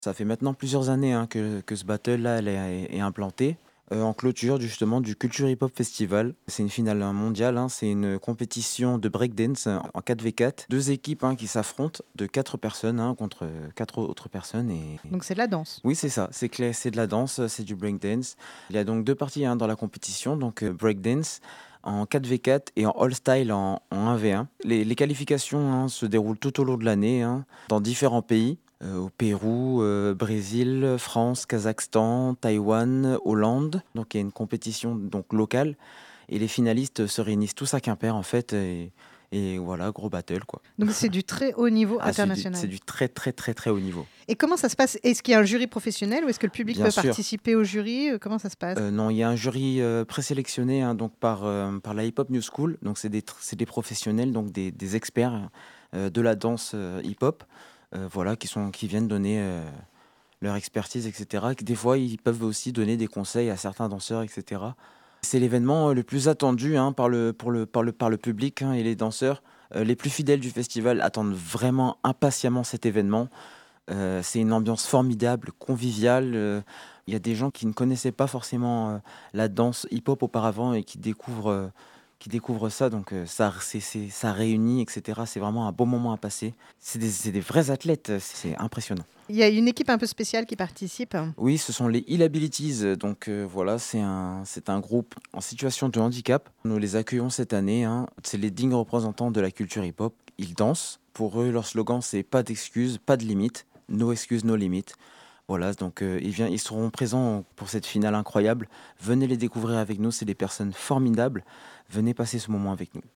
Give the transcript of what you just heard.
Ça fait maintenant plusieurs années que ce battle-là est implanté en clôture justement du Culture Hip Hop Festival. C'est une finale mondiale, c'est une compétition de breakdance en 4v4. Deux équipes qui s'affrontent de quatre personnes contre quatre autres personnes. Donc c'est de la danse. Oui, c'est ça, c'est clair, c'est de la danse, c'est du breakdance. Il y a donc deux parties dans la compétition, donc breakdance en 4v4 et en all style en 1v1. Les qualifications se déroulent tout au long de l'année dans différents pays. Au Pérou, Brésil, France, Kazakhstan, Taïwan, Hollande. Donc il y a une compétition donc locale et les finalistes se réunissent tous à Quimper en fait et voilà, gros battle quoi. Donc c'est du très haut niveau C'est international. du très très très très haut niveau. Et comment ça se passe? Est-ce qu'il y a un jury professionnel ou est-ce que le public Bien peut sûr. participer au jury? Comment ça se passe? Non, il y a un jury présélectionné donc par la Hip Hop New School. Donc c'est des professionnels, donc des experts de la danse hip-hop, voilà, qui viennent donner leur expertise, etc. Des fois, ils peuvent aussi donner des conseils à certains danseurs, etc. C'est l'événement le plus attendu par le public et les danseurs. Les plus fidèles du festival attendent vraiment impatiemment cet événement. C'est une ambiance formidable, conviviale. Il y a des gens qui ne connaissaient pas forcément la danse hip-hop auparavant et qui découvrent ça. Donc ça réunit, etc. C'est vraiment un beau moment à passer. C'est des vrais athlètes, c'est impressionnant. Il y a une équipe un peu spéciale qui participe. Oui, ce sont les Ill-Abilities. Donc voilà, c'est un groupe en situation de handicap. Nous les accueillons cette année. C'est les dignes représentants de la culture hip-hop. Ils dansent. Pour eux, leur slogan, c'est pas d'excuses, pas de limites. No excuses, no limites. Voilà, donc ils seront présents pour cette finale incroyable. Venez les découvrir avec nous, c'est des personnes formidables. Venez passer ce moment avec nous.